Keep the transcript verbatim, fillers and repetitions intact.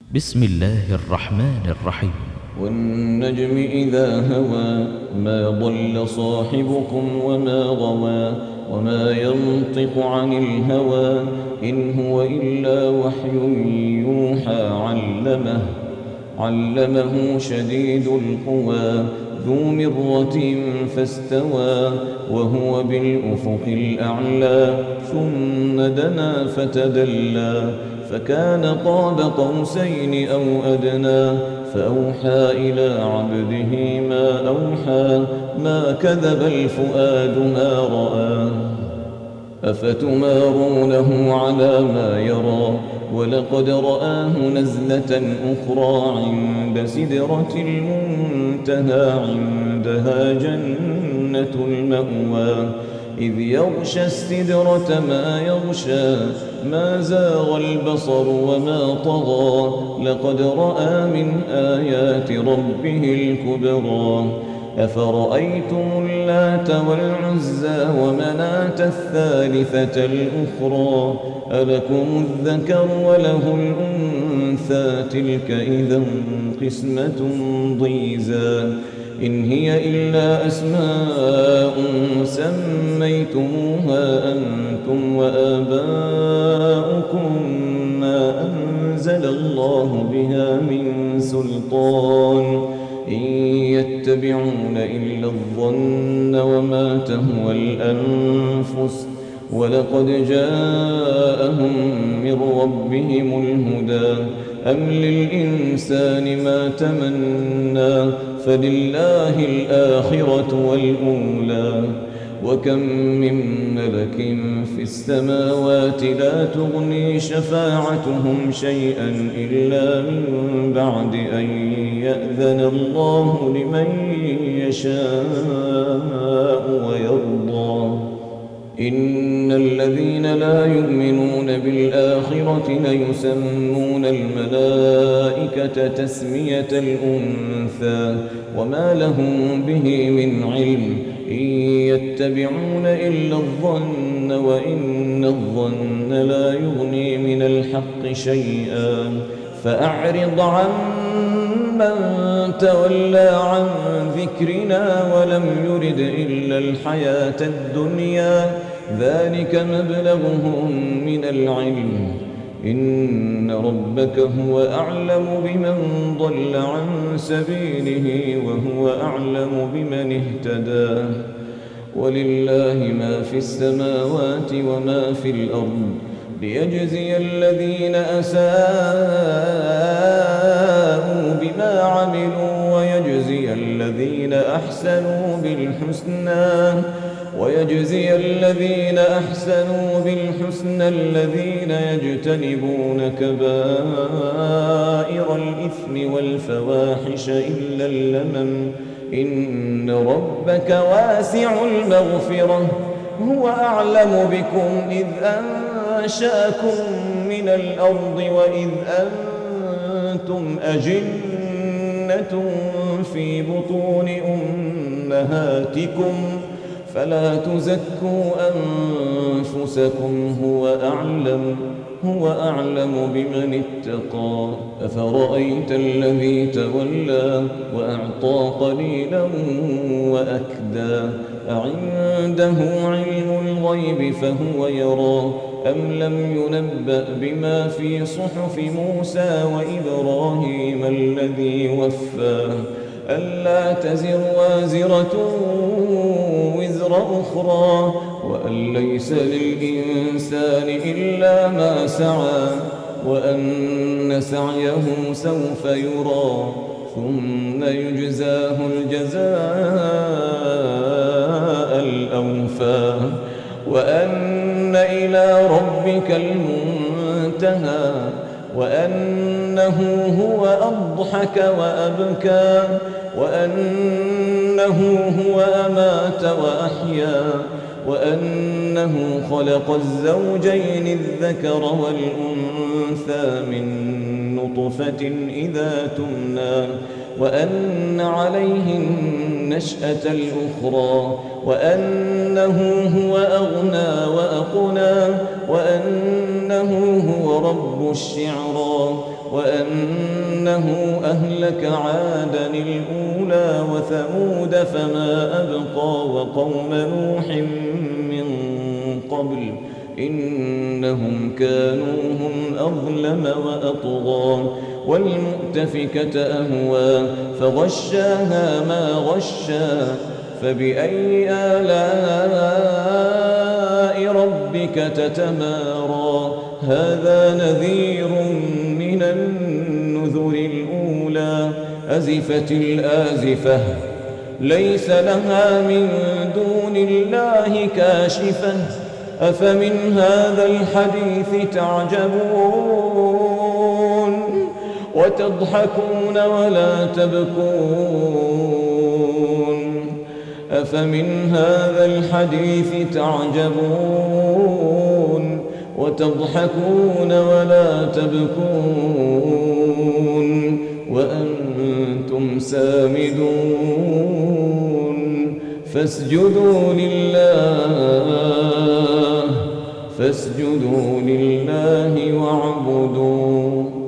بسم الله الرحمن الرحيم. والنجم إذا هوى ما ضل صاحبكم وما غوى وما ينطق عن الهوى إن هو إلا وحي يوحى علمه علمه شديد القوى ذو مرة فاستوى وهو بالأفق الأعلى ثم دنا فتدلى فكان قاب قوسين أو أدنى فأوحى إلى عبده ما أوحى ما كذب الفؤاد ما رأى أفتمارونه على ما يرى ولقد رآه نزلة أخرى عند سدرة المنتهى عندها جنة المأوى إذ يغشى السدرة ما يغشى ما زاغ البصر وما طغى لقد رأى من آيات ربه الكبرى أفرأيتم اللات والعزى ومناة الثالثة الأخرى ألكم الذكر وله الأنثى تلك إذا قسمة ضيزى إن هي إلا أسماء سميتموها أنتم وآباؤكم ما أنزل الله بها من سلطان إن يتبعون إلا الظن وما تهوى الأنفس ولقد جاءهم من ربهم الهدى أم للإنسان ما تمنى فلله الآخرة والأولى وكم من ملك في السماوات لا تغني شفاعتهم شيئا إلا من بعد أن يأذن الله لمن يشاء ويرضى إن الذين لا يؤمنون بالآخرة ليسمون الملائكة تسمية الأنثى وما لهم به من علم إن يتبعون إلا الظن وإن الظن لا يغني من الحق شيئا فأعرض عن من تولى عن ذكرنا ولم يرد إلا الحياة الدنيا ذلك مبلغهم من العلم إن ربك هو أعلم بمن ضل عن سبيله وهو أعلم بمن اهتدى ولله ما في السماوات وما في الأرض ليجزي الذين أساءوا بما عملوا ويجزي الذين أحسنوا بالحسنى ويجزي الذين أحسنوا بالحسنى الذين يجتنبون كبائر الإثم والفواحش إلا اللمم إن ربك واسع المغفرة هو أعلم بكم إذ أنشأكم من الأرض وإذ أنتم أجنة في بطون أمهاتكم فلا تزكوا أنفسكم هو أعلم هو أعلم بمن اتقى أفرأيت الذي تولى وأعطى قليلا وأكدى أعنده علم الغيب فهو يرى أم لم ينبأ بما في صحف موسى وإبراهيم الذي وفى ألا تزر وازرة وزر أخرى وأن ليس للإنسان إلا ما سعى وأن سعيه سوف يرى ثم يجزاه الجزاء الأوفى وأن إلى ربك المنتهى وأنه هو أضحك وأبكى وأنه هو أمات وأحيا وأنه خلق الزوجين الذكر والأنثى من نطفة إذا تمنى وأن عليه النشأة الأخرى وأنه هو أغنى وأقنى وأنه هو رب الشعرى وأنه أهلك عادا الأولى وثمود فما أبقى وقوم نوح من قبل إنهم كانوا هم أظلم وأطغى والمؤتفكة أهوى فغشاها ما غشا فبأي آلاء ربك تتمارى هذا نذير من النذر الأولى أزفت الآزفة ليس لها من دون الله كاشفة أفمن هذا الحديث تعجبون وتضحكون ولا تبكون أفمن هذا الحديث تعجبون وتضحكون ولا تبكون وأنتم سامدون فاسجدوا لله فاسجدوا لله واعبدوا